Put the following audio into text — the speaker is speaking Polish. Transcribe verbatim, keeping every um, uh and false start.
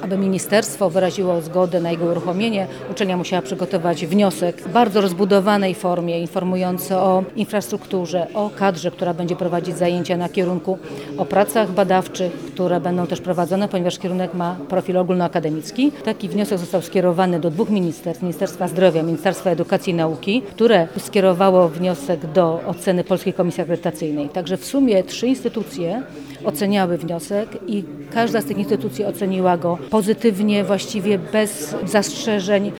aby ministerstwo wyraziło zgodę na jego uruchomienie, uczelnia musiała przygotować wniosek w bardzo rozbudowanej formie, informujący o infrastrukturze, o kadrze, która będzie prowadzić zajęcia na kierunku, o pracach badawczych, które będą też prowadzone, ponieważ kierunek ma profil ogólnoakademicki. Taki wniosek został skierowany do dwóch ministerstw, Ministerstwa Zdrowia, Ministerstwa Edukacji i Nauki, które skierowało wniosek do oceny Polskiej Komisji Akredytacyjnej. Także w sumie trzy instytucje oceniały wniosek i każda z tych instytucji oceniła go pozytywnie, właściwie bez zastrzeżeń.